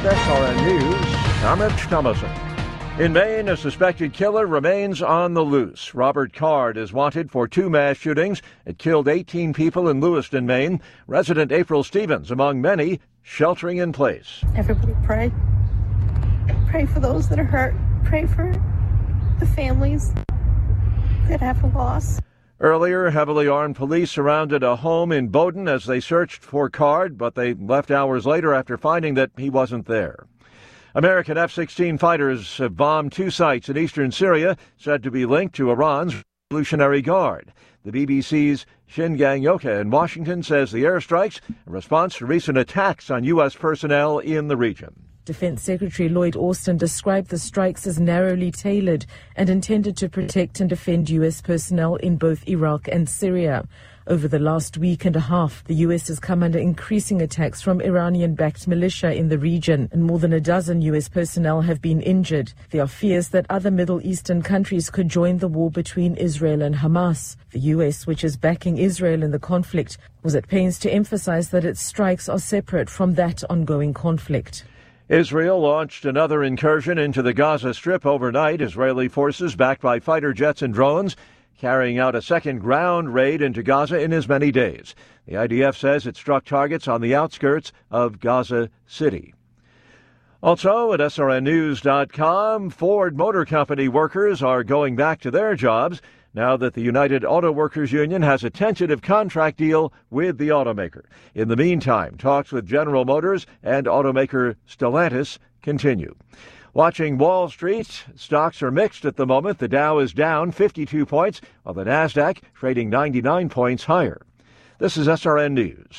SRN News, I'm Rich Thomason. In Maine, a suspected killer remains on the loose. Robert Card is wanted for 2 mass shootings. It killed 18 people in Lewiston, Maine. Resident April Stevens, among many, sheltering in place. Everybody pray. Pray for those that are hurt. Pray for the families that have a loss. Earlier, heavily armed police surrounded a home in Bowdoin as they searched for Card, but they left hours later after finding that he wasn't there. American F-16 fighters have bombed 2 sites in eastern Syria, said to be linked to Iran's Revolutionary Guard. The BBC's Shingang Yoka in Washington says the airstrikes a response to recent attacks on U.S. personnel in the region. Defense Secretary Lloyd Austin described the strikes as narrowly tailored and intended to protect and defend U.S. personnel in both Iraq and Syria. Over the last week and a half, the U.S. has come under increasing attacks from Iranian-backed militia in the region, and more than a dozen U.S. personnel have been injured. There are fears that other Middle Eastern countries could join the war between Israel and Hamas. The U.S., which is backing Israel in the conflict, was at pains to emphasize that its strikes are separate from that ongoing conflict. Israel launched another incursion into the Gaza Strip overnight. Israeli forces, backed by fighter jets and drones, carrying out a second ground raid into Gaza in as many days. The IDF says it struck targets on the outskirts of Gaza City. Also at SRNnews.com, Ford Motor Company workers are going back to their jobs now that the United Auto Workers Union has a tentative contract deal with the automaker. In the meantime, talks with General Motors and automaker Stellantis continue. Watching Wall Street, stocks are mixed at the moment. The Dow is down 52 points, while the Nasdaq trading 99 points higher. This is SRN News.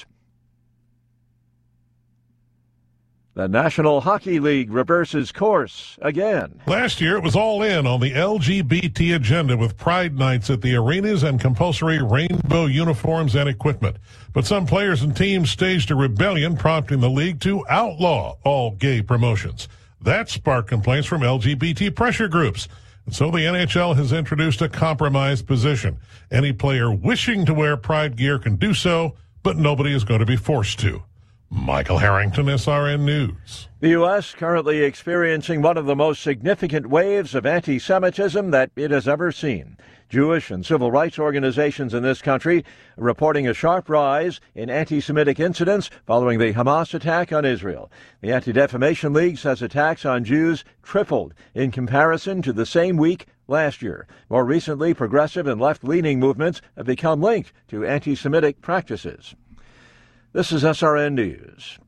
The National Hockey League reverses course again. Last year, it was all in on the LGBT agenda with Pride Nights at the arenas and compulsory rainbow uniforms and equipment. But some players and teams staged a rebellion, prompting the league to outlaw all gay promotions. That sparked complaints from LGBT pressure groups. And so the NHL has introduced a compromise position. Any player wishing to wear Pride gear can do so, but nobody is going to be forced to. Michael Harrington, SRN News. The U.S. currently experiencing one of the most significant waves of anti-Semitism that it has ever seen. Jewish and civil rights organizations in this country reporting a sharp rise in anti-Semitic incidents following the Hamas attack on Israel. The Anti-Defamation League says attacks on Jews tripled in comparison to the same week last year. More recently, progressive and left-leaning movements have become linked to anti-Semitic practices. This is SRN News.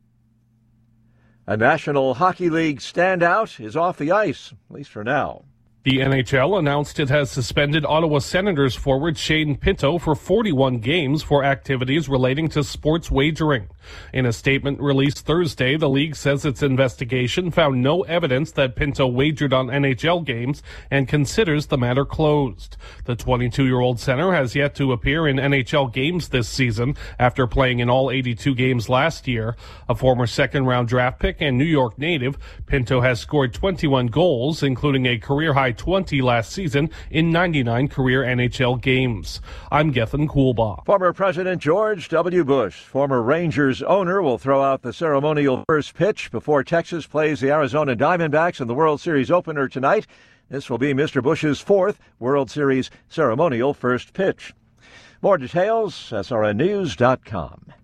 A National Hockey League standout is off the ice, at least for now. The NHL announced it has suspended Ottawa Senators forward Shane Pinto for 41 games for activities relating to sports wagering. In a statement released Thursday, the league says its investigation found no evidence that Pinto wagered on NHL games and considers the matter closed. The 22-year-old center has yet to appear in NHL games this season after playing in all 82 games last year. A former second-round draft pick and New York native, Pinto has scored 21 goals, including a career-high 20 last season in 99 career NHL games. I'm Gethin Coolbaugh. Former President George W. Bush, former Rangers owner, will throw out the ceremonial first pitch before Texas plays the Arizona Diamondbacks in the World Series opener tonight. This will be Mr. Bush's 4th World Series ceremonial first pitch. More details, srnnews.com.